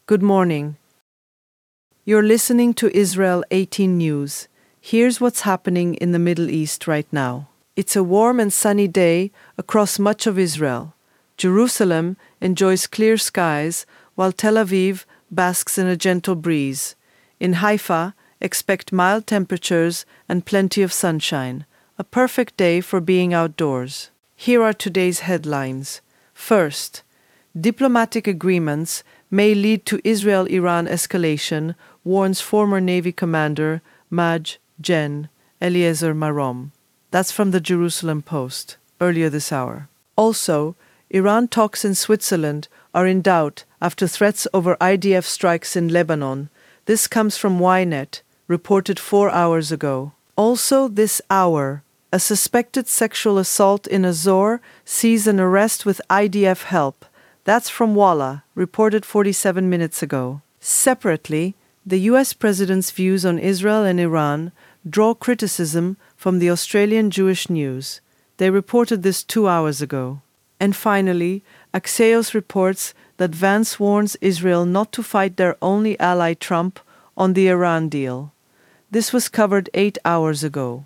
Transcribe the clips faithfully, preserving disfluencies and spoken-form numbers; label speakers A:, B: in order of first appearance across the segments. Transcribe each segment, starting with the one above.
A: Good morning. You're listening to Israel eighteen News. Here's what's happening in the Middle East right now. It's a warm and sunny day across much of Israel. Jerusalem enjoys clear skies, while Tel Aviv basks in a gentle breeze. In Haifa, expect mild temperatures and plenty of sunshine. A perfect day for being outdoors. Here are today's headlines. First, diplomatic agreements may lead to Israel-Iran escalation, warns former Navy Commander Maj Gen Eliezer Marom. That's from the Jerusalem Post, earlier this hour. Also, Iran talks in Switzerland are in doubt after threats over I D F strikes in Lebanon. This comes from Ynet, reported four hours ago. Also this hour, a suspected sexual assault in Azor sees an arrest with I D F help. That's from Walla, reported forty-seven minutes ago. Separately, the U S president's views on Israel and Iran draw criticism from the Australian Jewish News. They reported this two hours ago. And finally, Axios reports that Vance warns Israel not to fight their only ally Trump on the Iran deal. This was covered eight hours ago.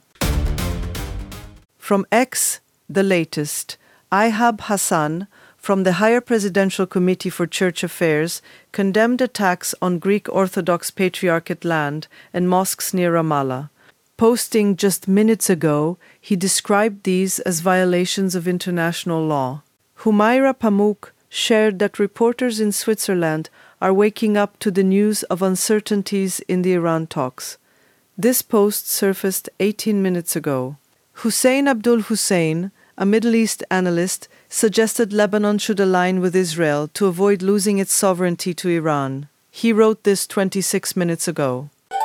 A: From X, the latest, Ihab Hassan, from the Higher Presidential Committee for Church Affairs, condemned attacks on Greek Orthodox Patriarchate land and mosques near Ramallah. Posting just minutes ago, he described these as violations of international law. Humaira Pamuk shared that reporters in Switzerland are waking up to the news of uncertainties in the Iran talks. This post surfaced eighteen minutes ago. Hussein Abdul Hussein, a Middle East analyst, suggested Lebanon should align with Israel to avoid losing its sovereignty to Iran. He wrote this twenty-six minutes ago.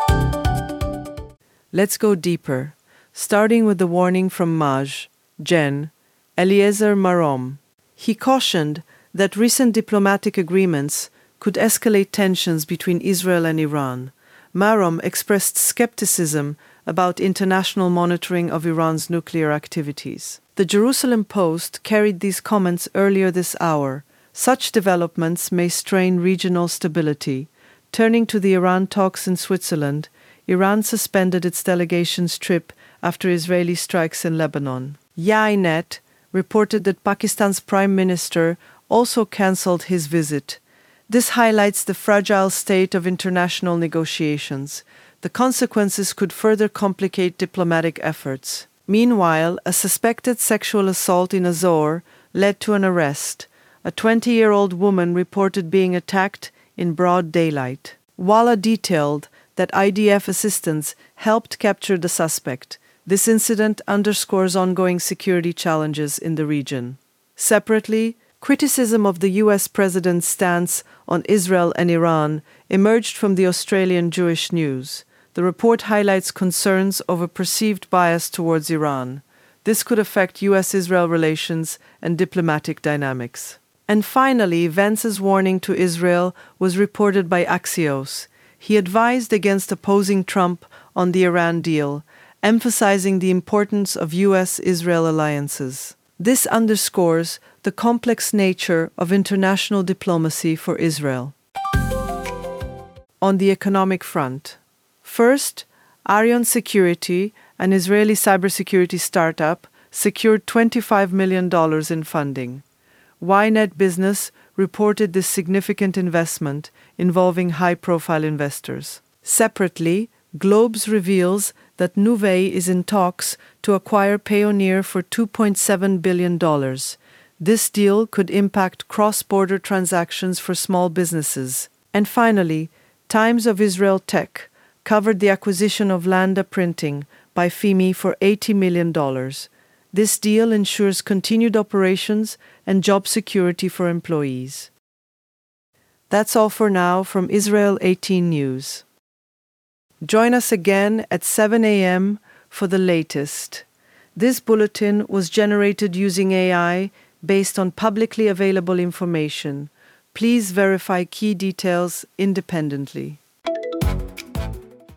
A: Let's go deeper, starting with the warning from Maj Gen Eliezer Marom. He cautioned that recent diplomatic agreements could escalate tensions between Israel and Iran. Marom expressed skepticism about international monitoring of Iran's nuclear activities. The Jerusalem Post carried these comments earlier this hour. Such developments may strain regional stability. Turning to the Iran talks in Switzerland, Iran suspended its delegation's trip after Israeli strikes in Lebanon. Ynet reported that Pakistan's Prime Minister also cancelled his visit. This highlights the fragile state of international negotiations. The consequences could further complicate diplomatic efforts. Meanwhile, a suspected sexual assault in Azor led to an arrest. A twenty-year-old woman reported being attacked in broad daylight. Walla detailed that I D F assistance helped capture the suspect. This incident underscores ongoing security challenges in the region. Separately, criticism of the U S president's stance on Israel and Iran emerged from the Australian Jewish News. The report highlights concerns over perceived bias towards Iran. This could affect U S Israel relations and diplomatic dynamics. And finally, Vance's warning to Israel was reported by Axios. He advised against opposing Trump on the Iran deal, emphasizing the importance of U S Israel alliances. This underscores the complex nature of international diplomacy for Israel. On the economic front, first, Arion Security, an Israeli cybersecurity startup, secured twenty-five million dollars in funding. Ynet Business reported this significant investment involving high-profile investors. Separately, Globes reveals that Nuvei is in talks to acquire Payoneer for two point seven billion dollars. This deal could impact cross-border transactions for small businesses. And finally, Times of Israel Tech covered the acquisition of Landa Printing by F I M I for eighty million dollars. This deal ensures continued operations and job security for employees. That's all for now from Israel eighteen News. Join us again at seven a.m. for the latest. This bulletin was generated using A I based on publicly available information. Please verify key details independently.